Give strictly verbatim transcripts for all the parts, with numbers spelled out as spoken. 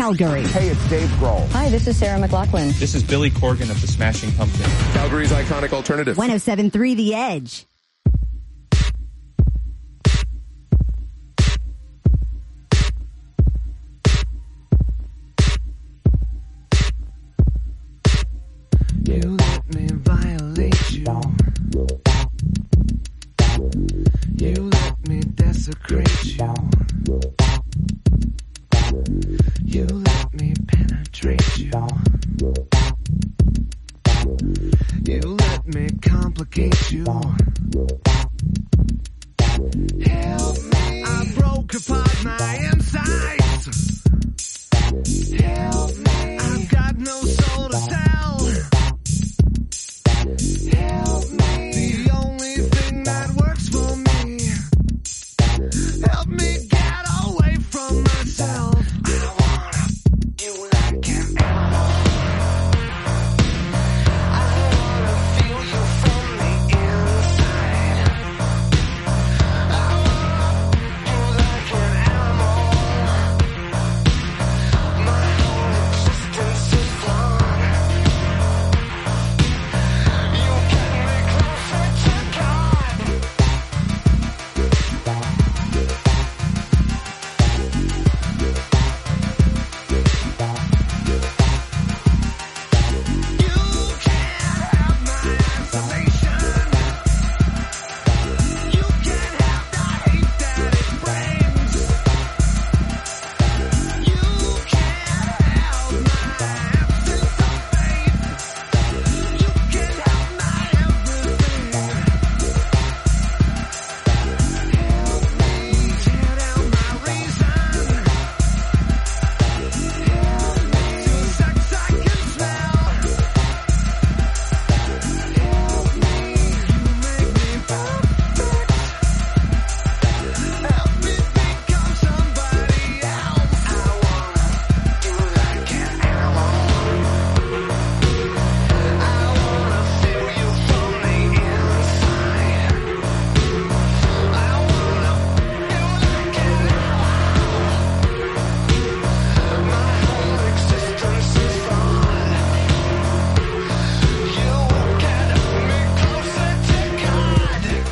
Calgary. Hey, it's Dave Grohl. Hi, this is Sarah McLachlan. This is Billy Corgan of the Smashing Pumpkins. Calgary's iconic alternative. one oh seven point three The Edge. You let me violate you. You let me desecrate you. You let me penetrate you. You let me complicate you. Help me. I broke apart my insides. Help me. I've got no soul to tell. Help me. The only thing that works for me. Help me get away from myself. I wanna you like an animal. I wanna feel you from the inside. I wanna you like an animal. My whole existence is flawed. You get me closer to God. You can't have my isolation. You can't have the hate that it brings. You can't have my absence of faith. You can't have my everything. Help me tear down my reason. Help me to sex I can smell. Help me, you make me perfect. Help me become somebody else. I wanna do like an animal. I wanna feel you from the inside. I wanna feel like an animal. My whole existence is flawed. You get me closer to God.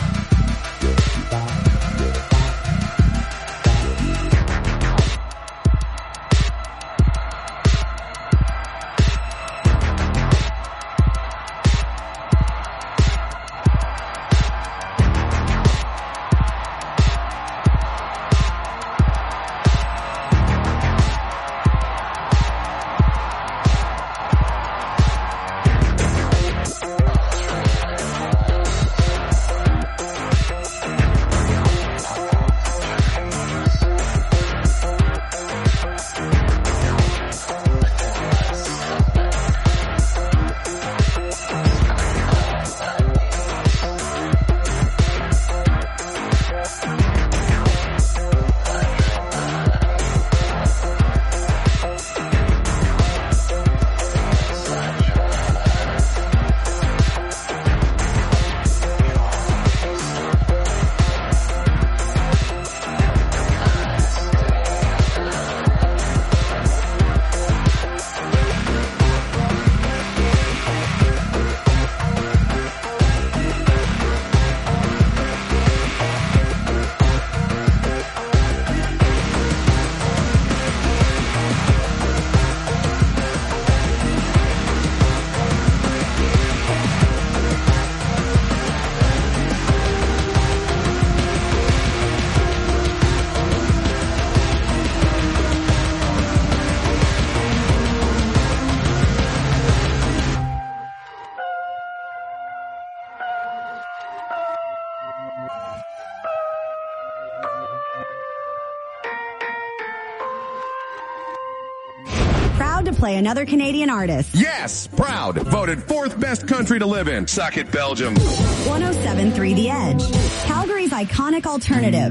Proud to play another Canadian artist. Yes, proud. Voted fourth best country to live in. Suck it, Belgium. one oh seven point three The Edge. Calgary's iconic alternative.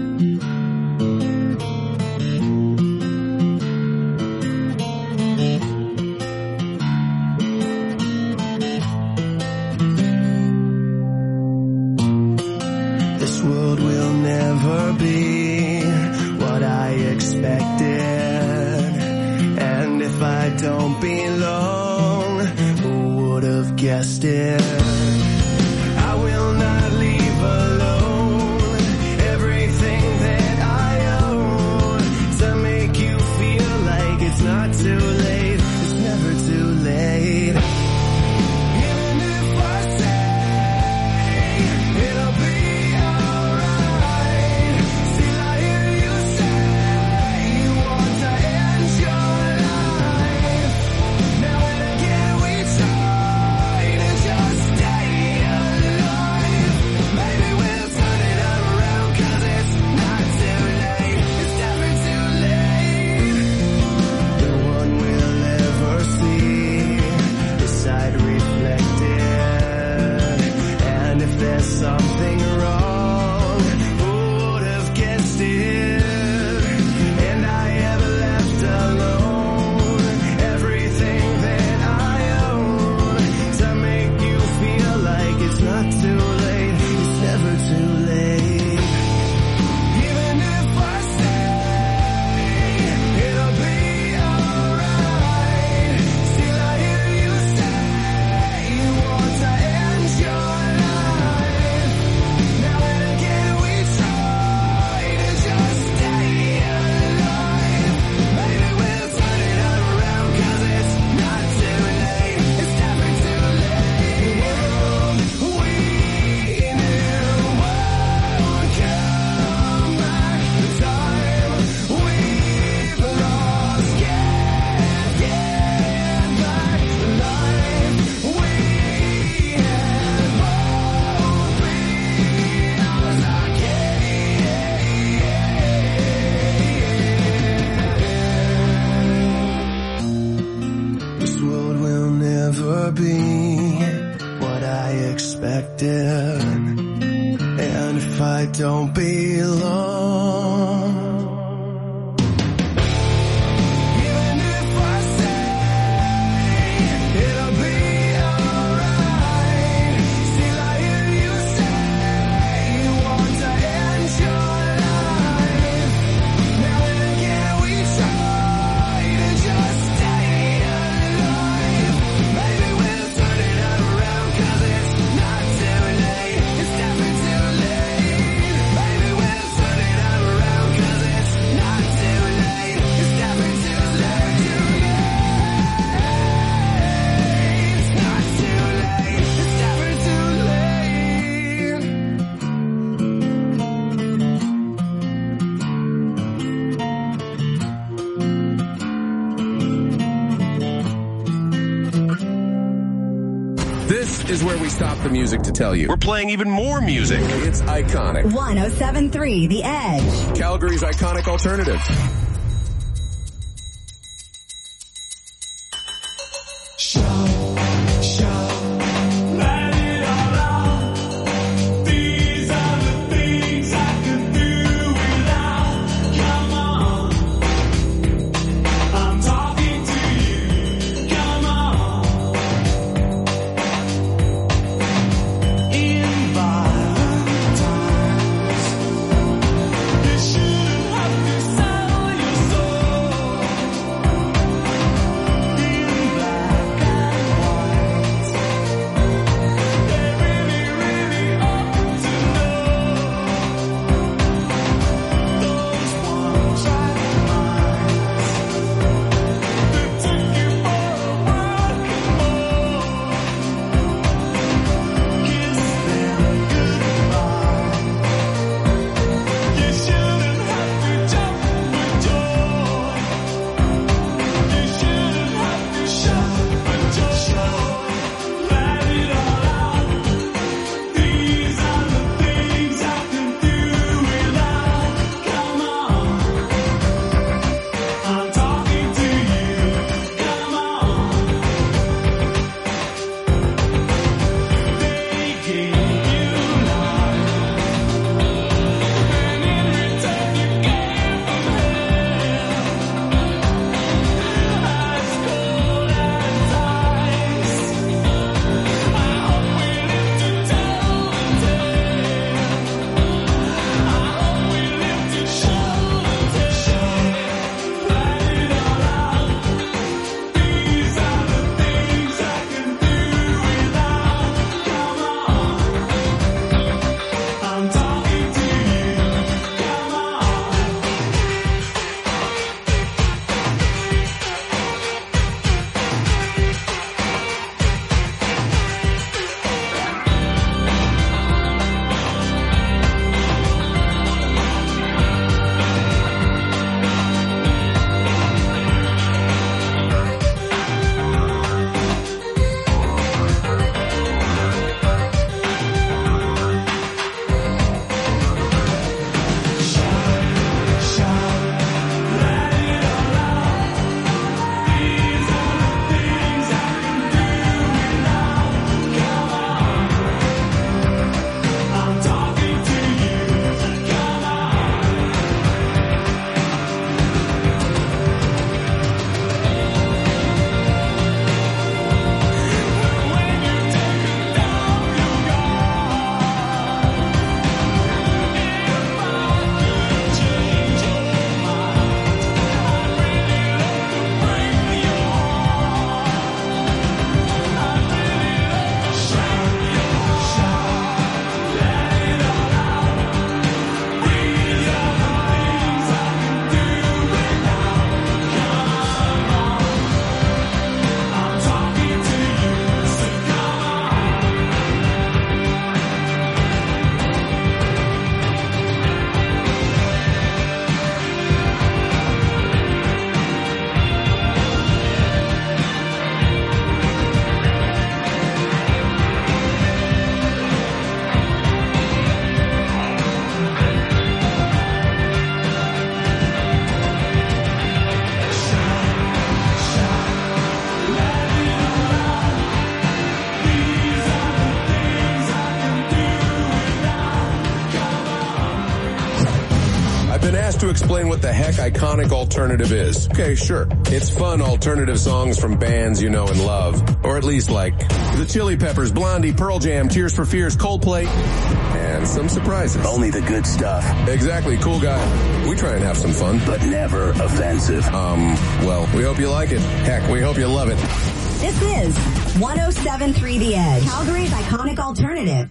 This world will never be what I expected. have guessed it. I will not leave alone everything that I own to make you feel like it's not too late. It's never too late. Even if I say it'll be alright, still I hear you say you want to end your life. Now and again we try to just stay alive. Maybe we'll turn it around, 'cause it's not too late. It's never too late. No one will ever see the side reflected. And if there's something wrong, who would have guessed it? And I have left alone everything that I own to make you feel like it's not too late. It's never too late. Even if I say it'll be alright, still I hear you say you want to end your life. Now and again we try to just stay alive. Maybe we'll turn it around, 'cause it's not too late. It's never too late. We knew won't come back. The time we've lost can't get back. The life we had won't be ours again. This world will never be what I expected. And if I don't belong, even if I say it'll be alright, still I hear you say you want to end your life. Now and again we try to just stay alive. Maybe we'll turn it around, 'cause it's not too late. It's never too late. Maybe we'll turn it around, 'cause it's not too late. It's never too late. It's not too late. It's never too late. This is where we stop the music to tell you. We're playing even more music. It's iconic. one oh seven point three The Edge. Calgary's iconic alternative. You shouldn't have to sell to explain what the heck iconic alternative is. Okay, sure. It's fun alternative songs from bands you know and love. Or at least like the Chili Peppers, Blondie, Pearl Jam, Tears for Fears, Coldplay, and some surprises. Only the good stuff. Exactly, cool guy. We try and have some fun. But never offensive. Um, well, we hope you like it. Heck, we hope you love it. This is one oh seven point three The Edge, Calgary's iconic alternative.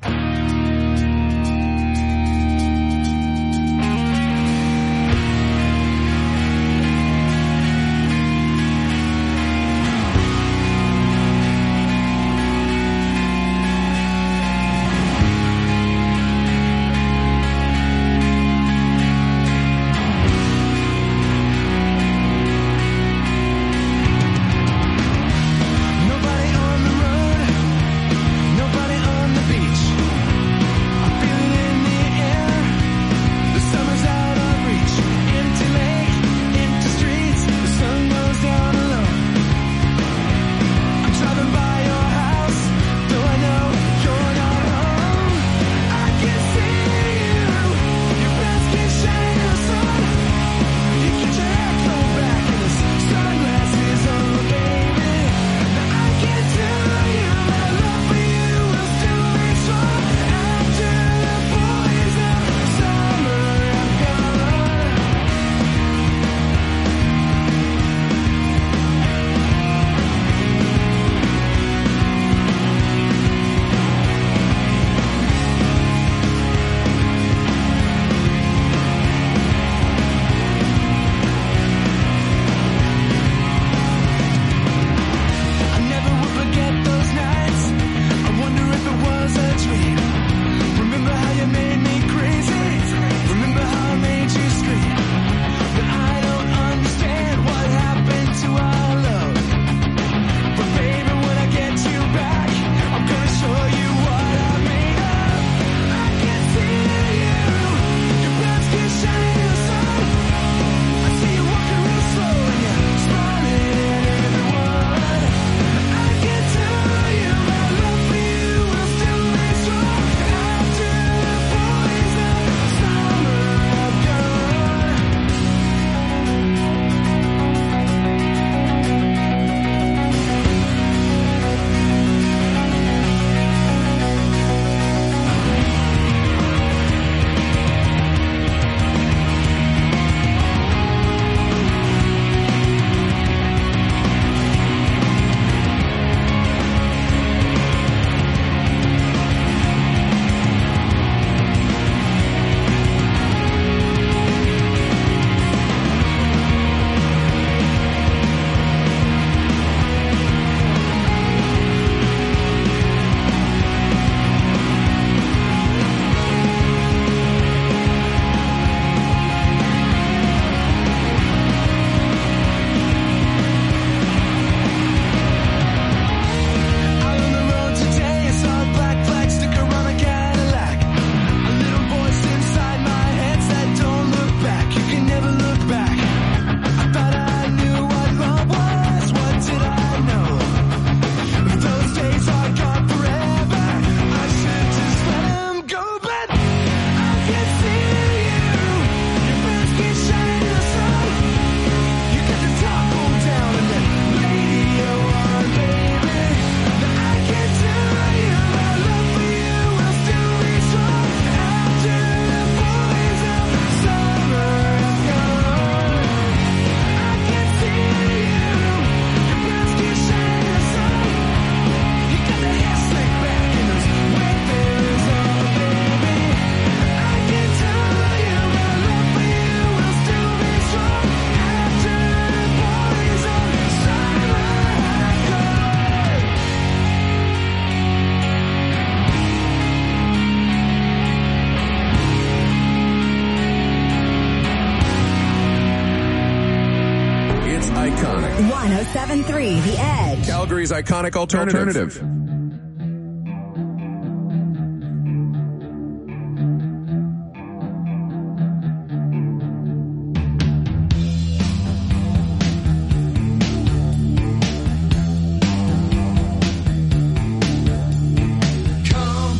one oh seven point three The Edge, Calgary's iconic alternative. alternative.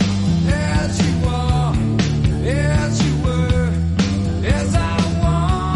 As you are, as you were, as I want.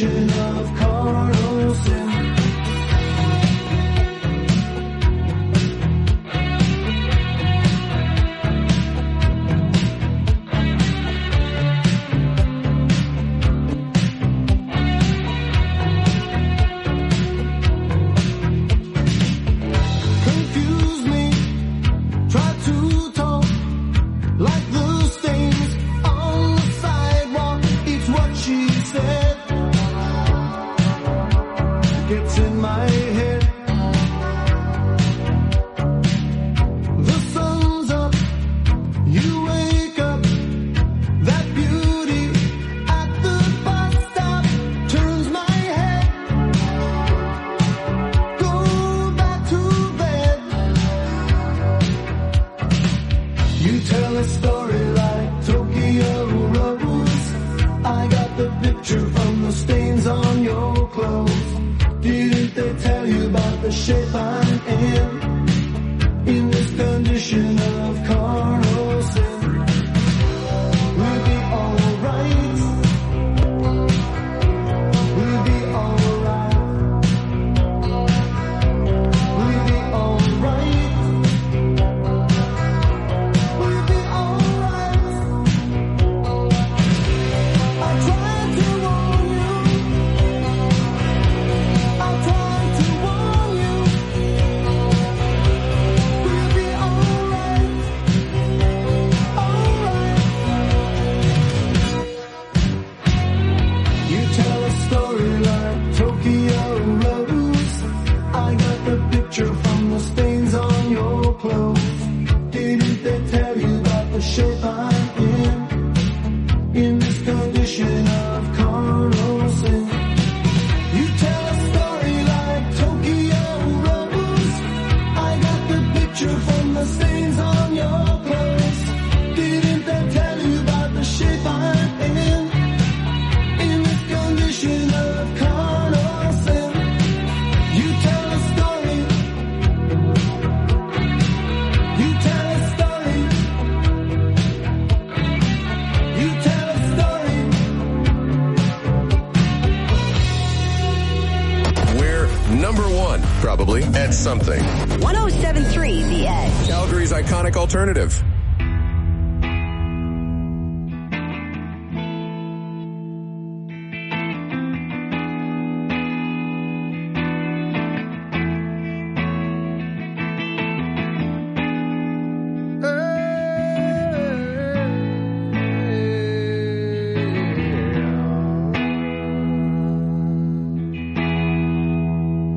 condition of carnal sin. Something. one oh seven point three The Edge. Calgary's iconic alternative.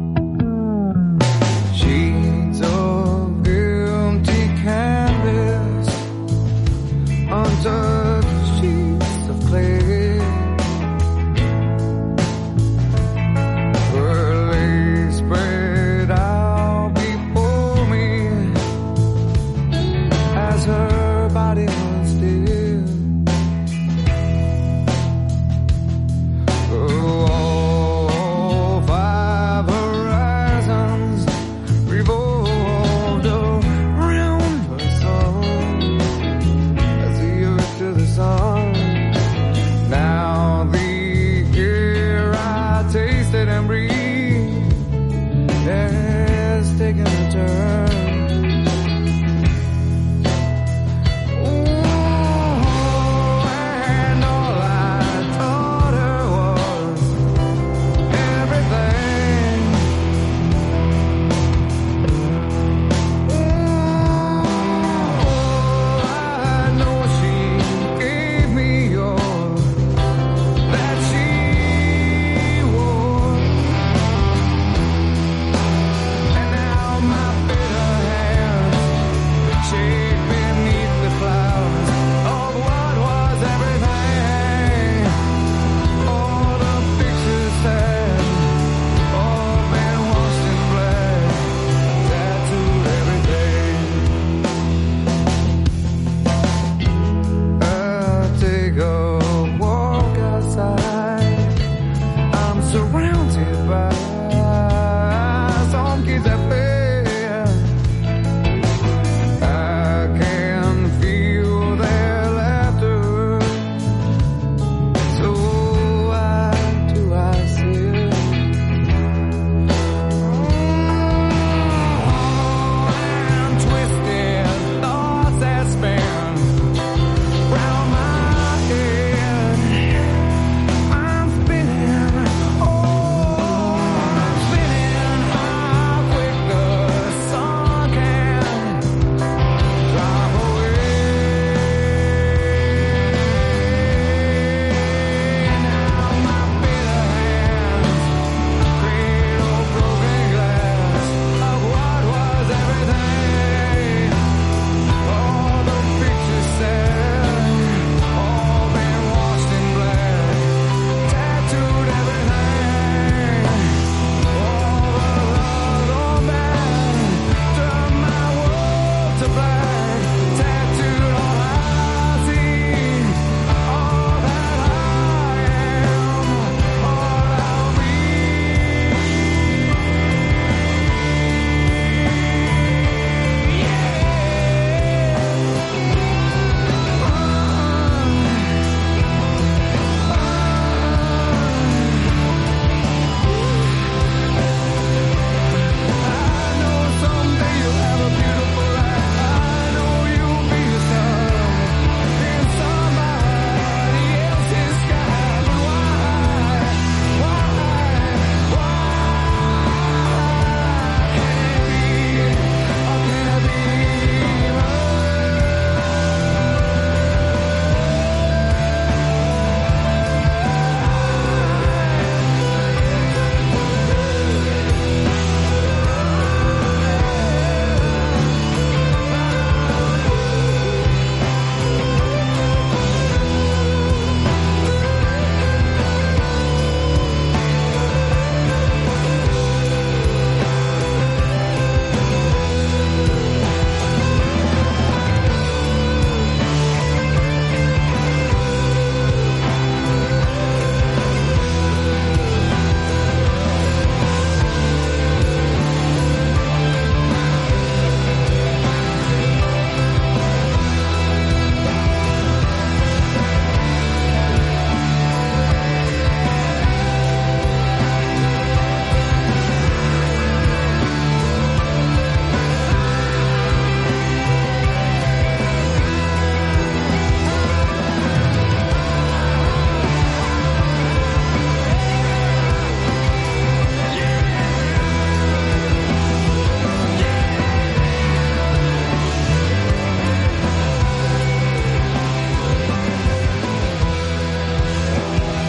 Shades of empty canvas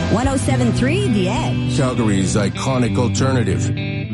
one oh seven point three The Edge. Calgary's iconic alternative.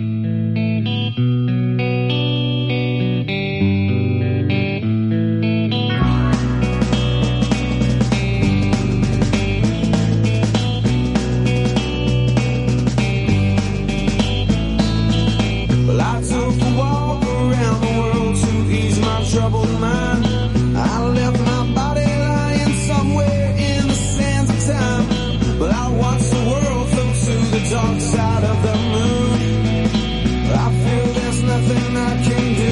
Well, I took a walk around the world to ease my troubled mind. I left my body lying somewhere in the sands of time. But I watched the world float to the dark side of the moon. I feel there's nothing I can do.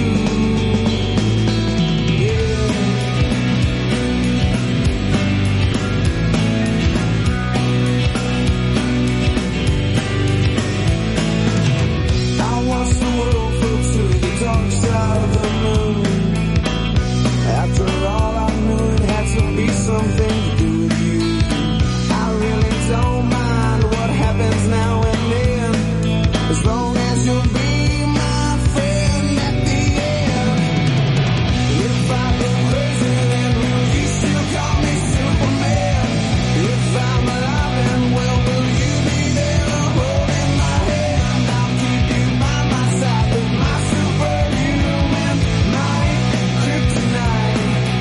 Yeah. I watched the world float to the dark side of the moon. After all, I knew it had to be something to do with you. I really don't mind what happens now and then, as long as you'll be my friend at the end. If I go crazy, then will you still call me Superman? If I'm alive and well, will you be there holding my hand? I'll keep you by my side with my superhuman might, kryptonite.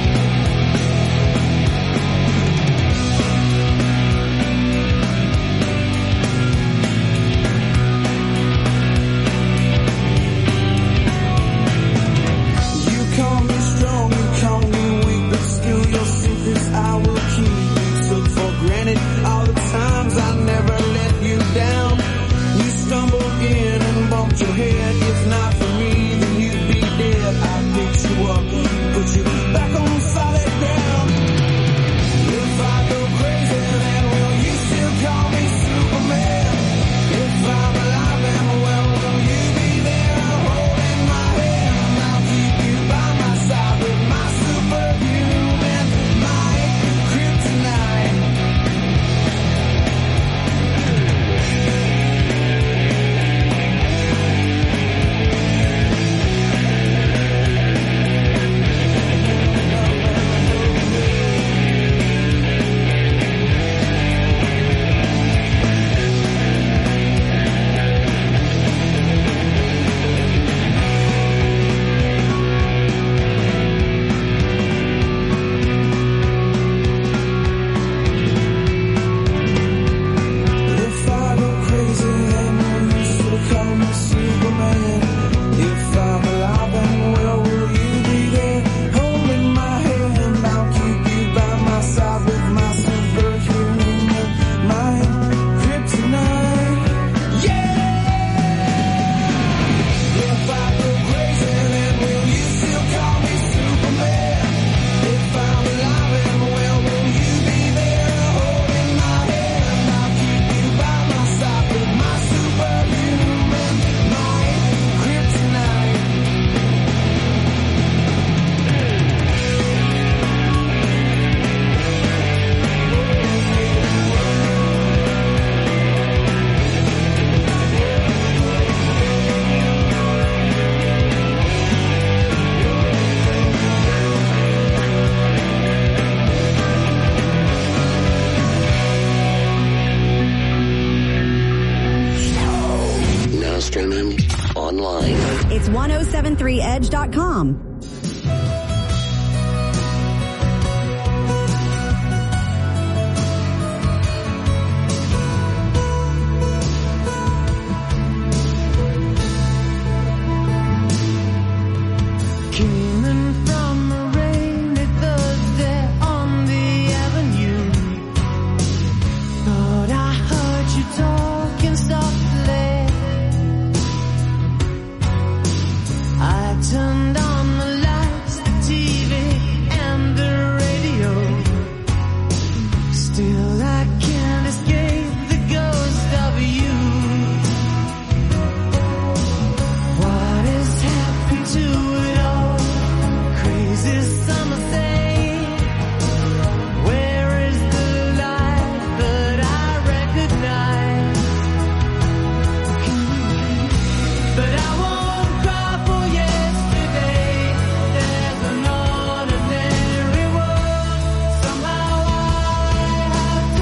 You call me strong, you call me weak, but still your secrets I will keep. You took for granted all the times I never let you down. You stumbled in and bumped your head. If not for me, then you'd be dead. I picked you up, put you back on solid ground. If I go crazy, then will you still call me Superman? If I'm alive and well, will you be there holding my hand? I'll keep you by my side with my superhuman might, kryptonite. If I go crazy, then will you still call me Superman? If I'm alive and well, will you be there holding my hand? I'll keep you by my side with my superhuman mind, kryptonite. Yeah! If I go crazy, then will you still call me Superman? If I'm alive and well, will you be there holding my hand? I'll keep you by my side with my superhuman might, kryptonite. Now streaming online. It's ten seventy-three edge dot com. Came in from a rainy Thursday on the avenue. Thought I heard you talking softly. I turned on the lights, the T V, and the radio. Still I can't escape the ghost of you. What has happened to it all? Crazy summer thing. Where is the light that I recognize? But I won't cry for yesterday. There's an ordinary world. Somehow I have to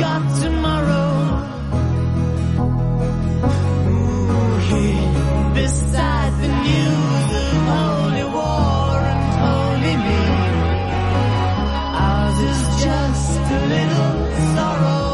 got tomorrow. Ooh, here, beside the news of holy war and holy me, ours is just a little sorrow.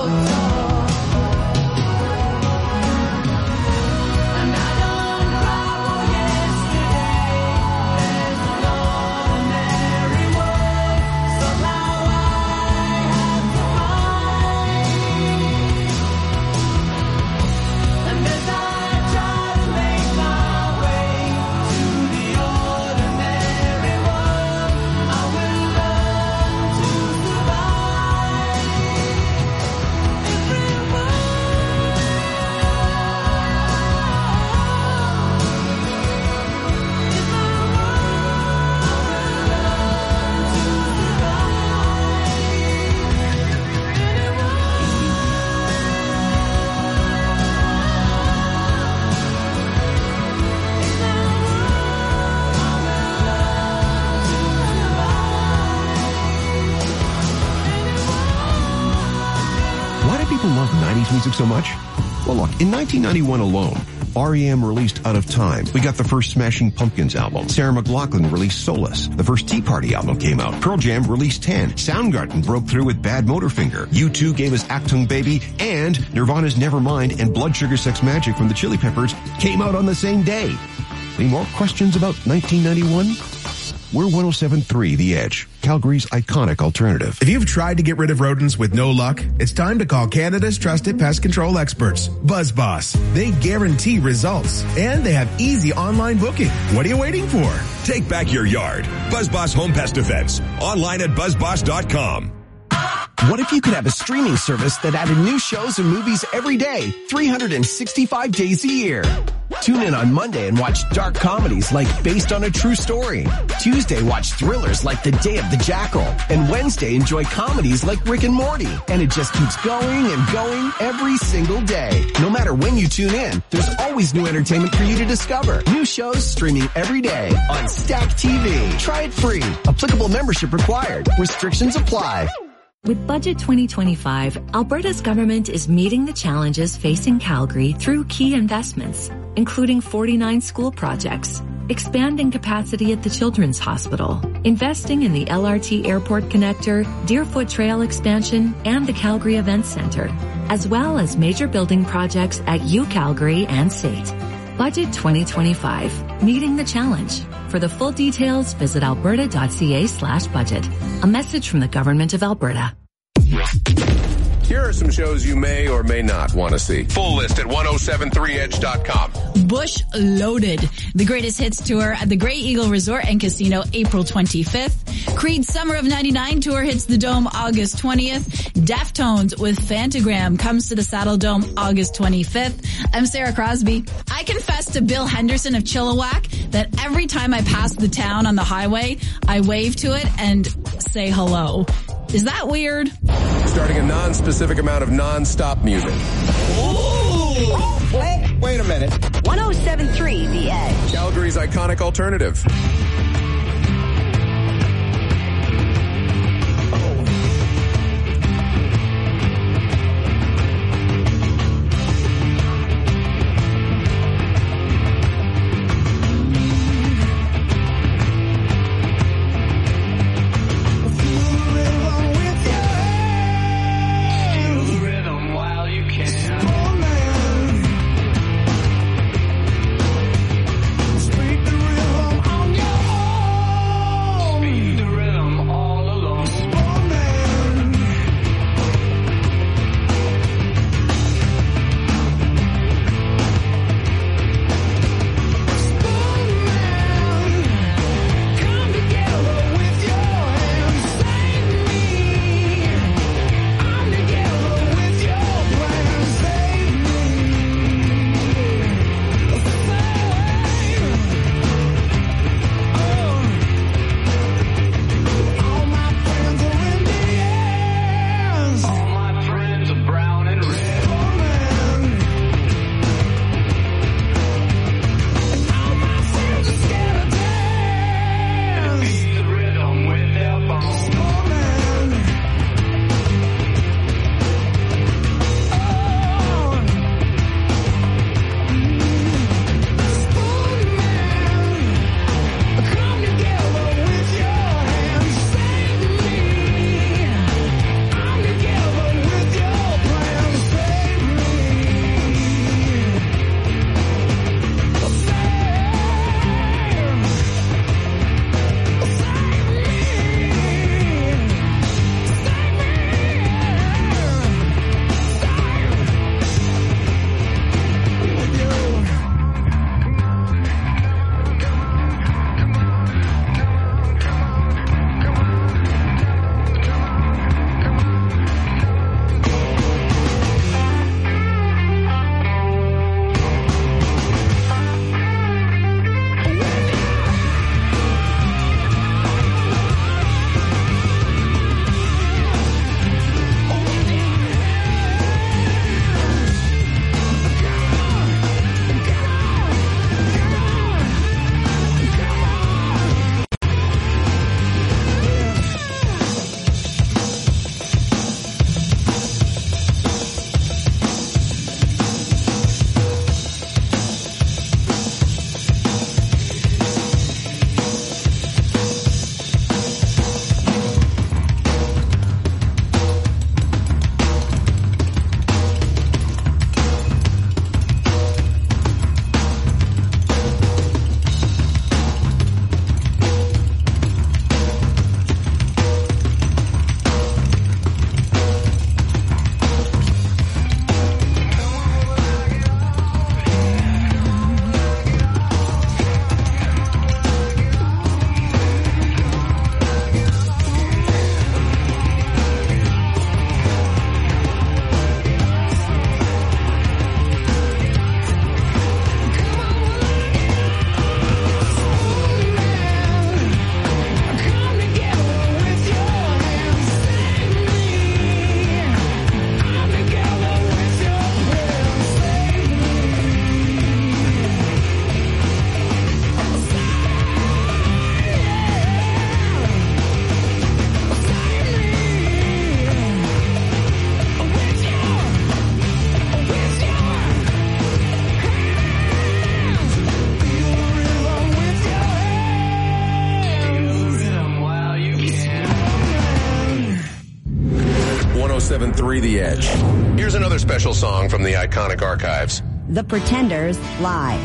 Love nineties music so much? Well, look, in nineteen ninety-one alone, R E M released Out of Time. We got the first Smashing Pumpkins album. Sarah McLachlan released Solace. The first Tea Party album came out. Pearl Jam released ten. Soundgarden broke through with Bad Motorfinger. U two gave us Achtung Baby, and Nirvana's Nevermind and Blood Sugar Sex Magic from the Chili Peppers came out on the same day. Any more questions about nineteen ninety-one? We're one oh seven point three The Edge, Calgary's iconic alternative. If you've tried to get rid of rodents with no luck, it's time to call Canada's trusted pest control experts, BuzzBoss. They guarantee results, and they have easy online booking. What are you waiting for? Take back your yard. BuzzBoss Home Pest Defense. Online at buzz boss dot com. What if you could have a streaming service that added new shows and movies every day, three hundred sixty-five days a year? Tune in on Monday and watch dark comedies like Based on a True Story. Tuesday, watch thrillers like The Day of the Jackal. And Wednesday, enjoy comedies like Rick and Morty. And it just keeps going and going every single day. No matter when you tune in, there's always new entertainment for you to discover. New shows streaming every day on Stack T V. Try it free. Applicable membership required. Restrictions apply. With Budget twenty twenty-five, Alberta's government is meeting the challenges facing Calgary through key investments, including forty-nine school projects, expanding capacity at the Children's Hospital, investing in the L R T Airport Connector, Deerfoot Trail expansion, and the Calgary Events Centre, as well as major building projects at U Calgary and S A T. Budget twenty twenty-five, meeting the challenge. For the full details, visit alberta.ca slash budget. A message from the Government of Alberta. Here are some shows you may or may not want to see. Full list at ten seventy-three edge dot com. Bush Loaded, the greatest hits tour at the Grey Eagle Resort and Casino, April twenty-fifth. Creed Summer of ninety-nine tour hits the Dome August twentieth. Deftones with Fantagram comes to the Saddle Dome August twenty-fifth. I'm Sarah Crosby. I confess to Bill Henderson of Chilliwack that every time I pass the town on the highway, I wave to it and say hello. Is that weird? Starting a non-specific amount of non-stop music. Ooh. Wait, wait a minute. ten seventy-three The Edge. Calgary's iconic alternative. Speak the rhythm on your heart. seven three The Edge. Here's another special song from the iconic archives. The Pretenders live.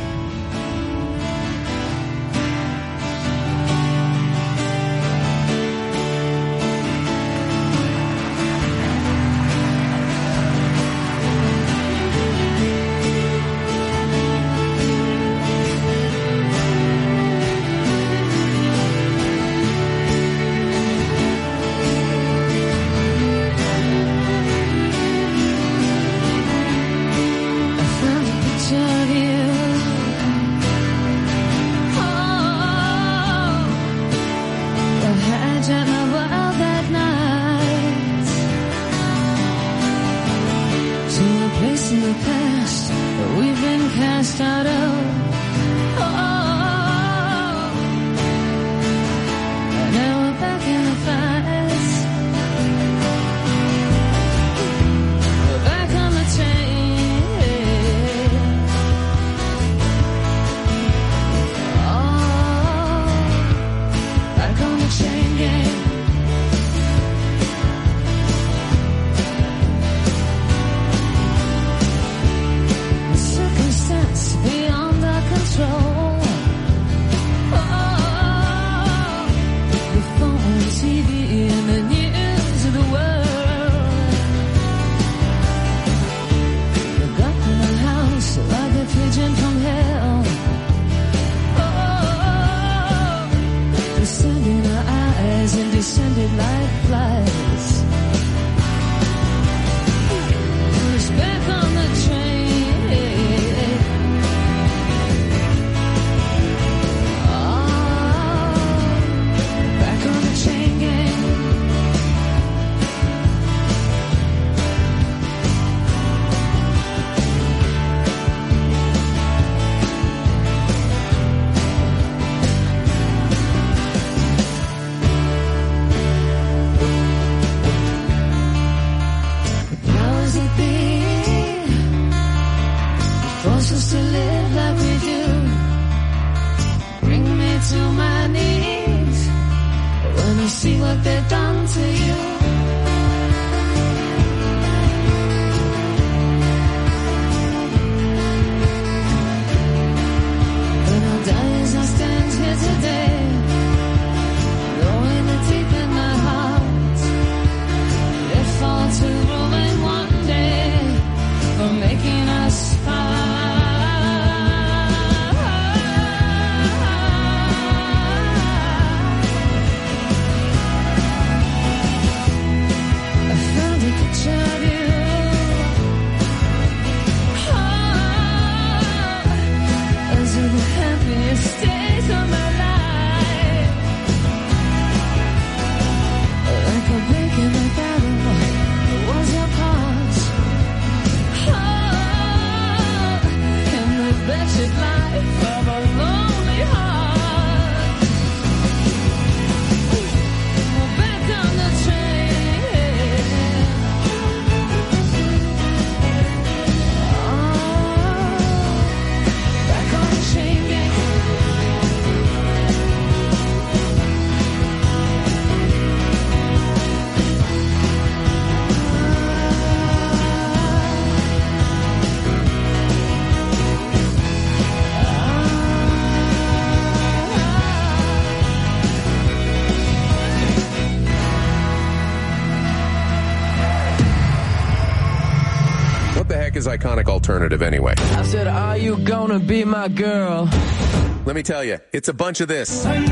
Is iconic alternative anyway? I said, are you gonna be my girl? Let me tell you, it's a bunch of this. And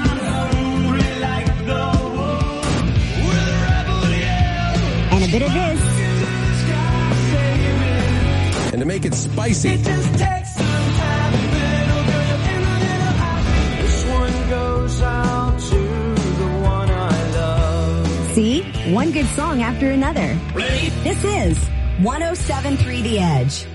a bit of this. And to make it spicy, it just takes some time. This one goes out to the one I love. See? One good song after another. Ready? This is one oh seven point three The Edge.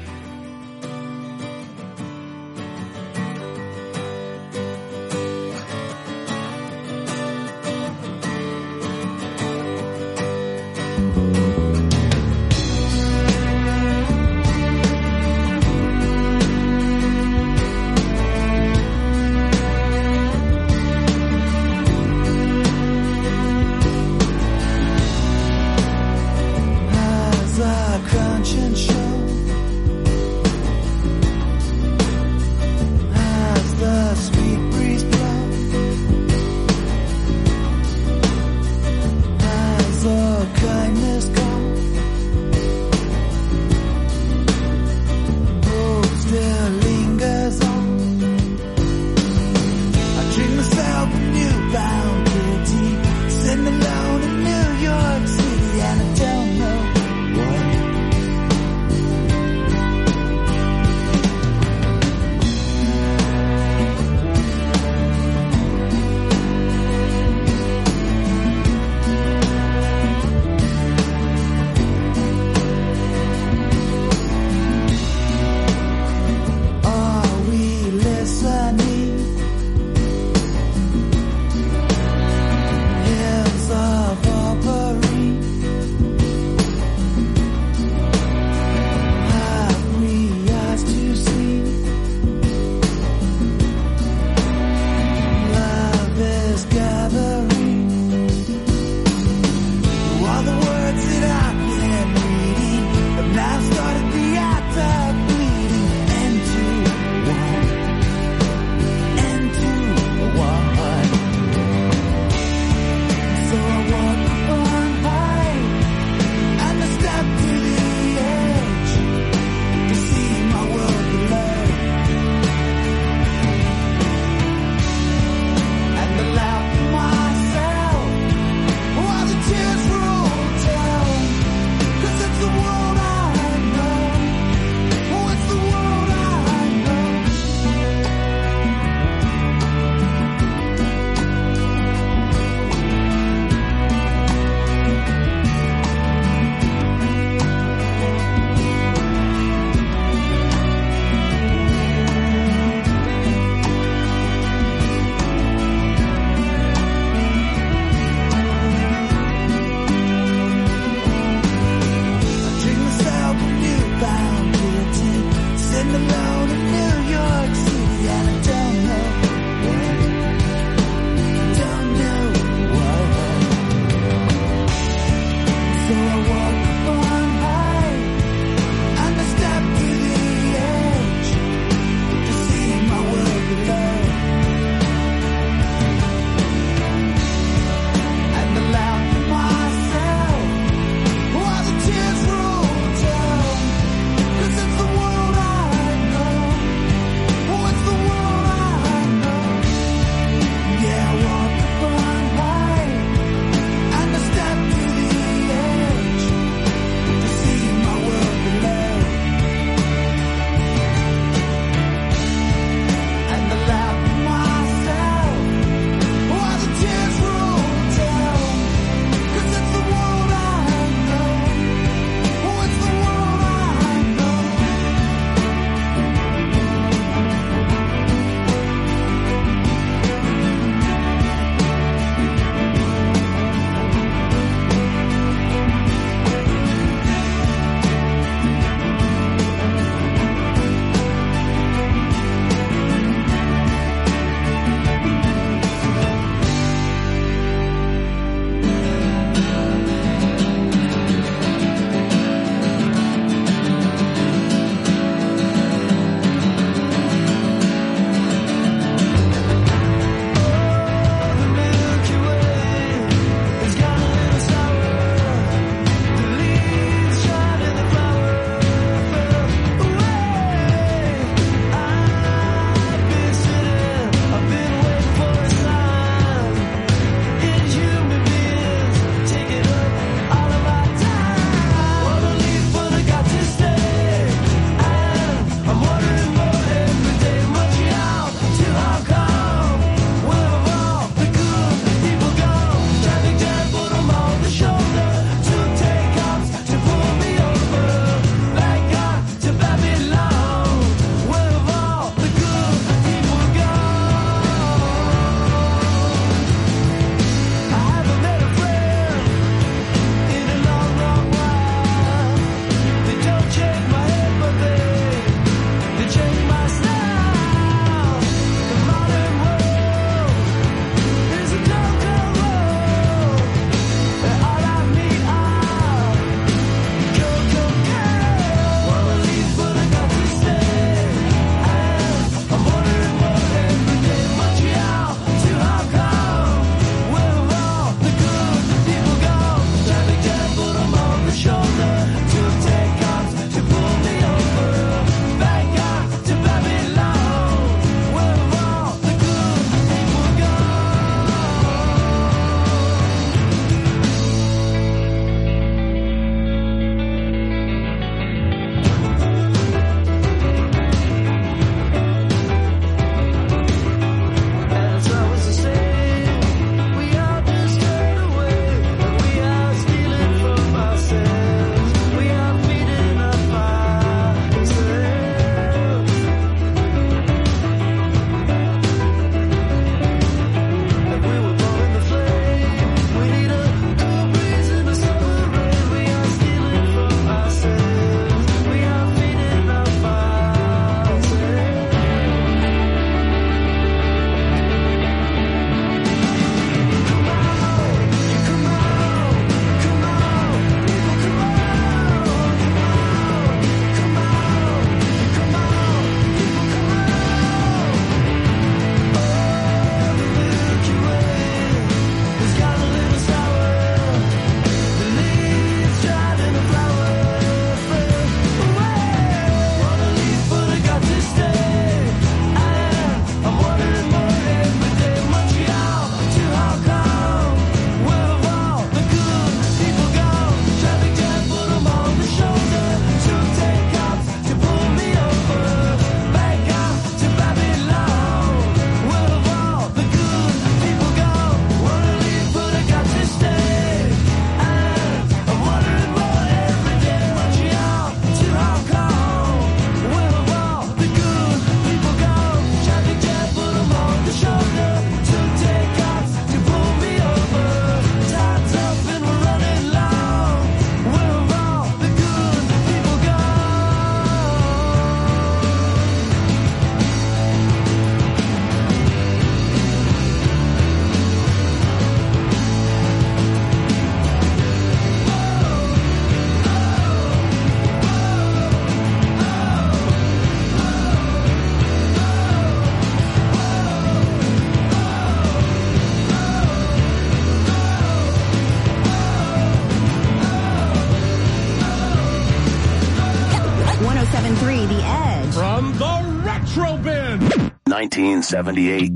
nineteen seventy-eight.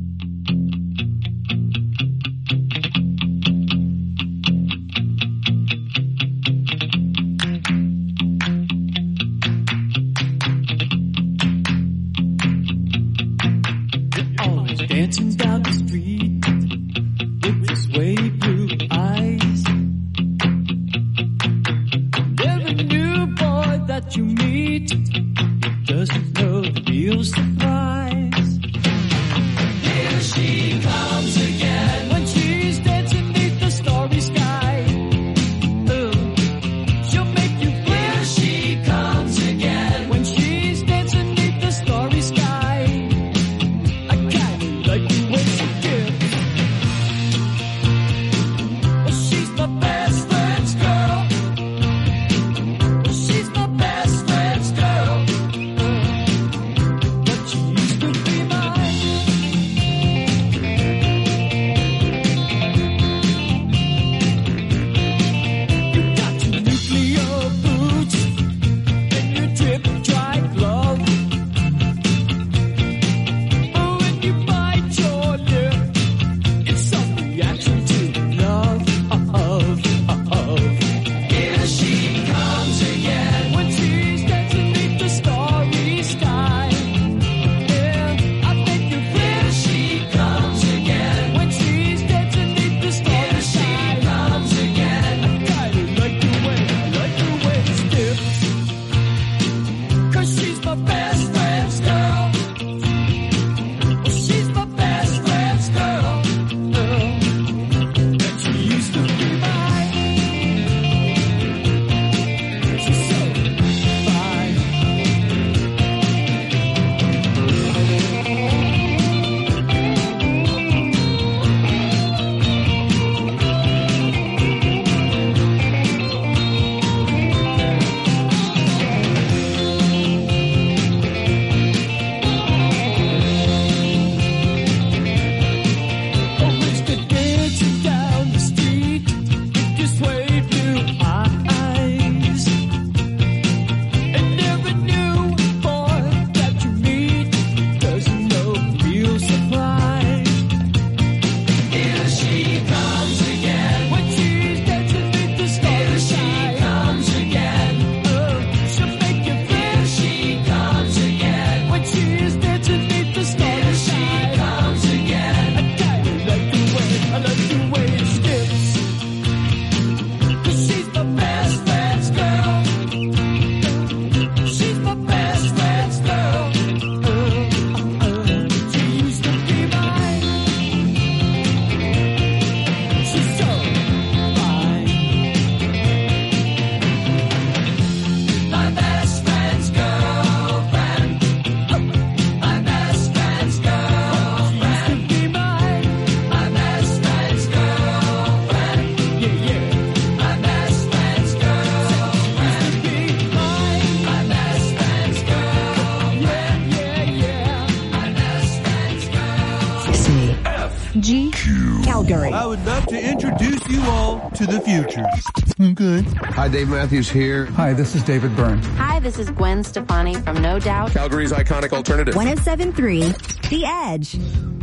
Dancing down the street with his wavy blue eyes. Every new boy that you meet doesn't know the real surprise. Here she comes again when she's dancing beneath the starry sky. Oh, she'll make you feel. Here she comes again when she's dancing beneath the starry sky. Like the way she dips. Well, she's my best friend's girl. Well, she's my best friend's girl. But she used to be mine. You got your nuclear boots and your drip dry glove. G. Calgary. I would love to introduce you all to the future. Okay. Hi, Dave Matthews here. Hi, this is David Byrne. Hi, this is Gwen Stefani from No Doubt. Calgary's iconic alternative. one oh seven point three The Edge.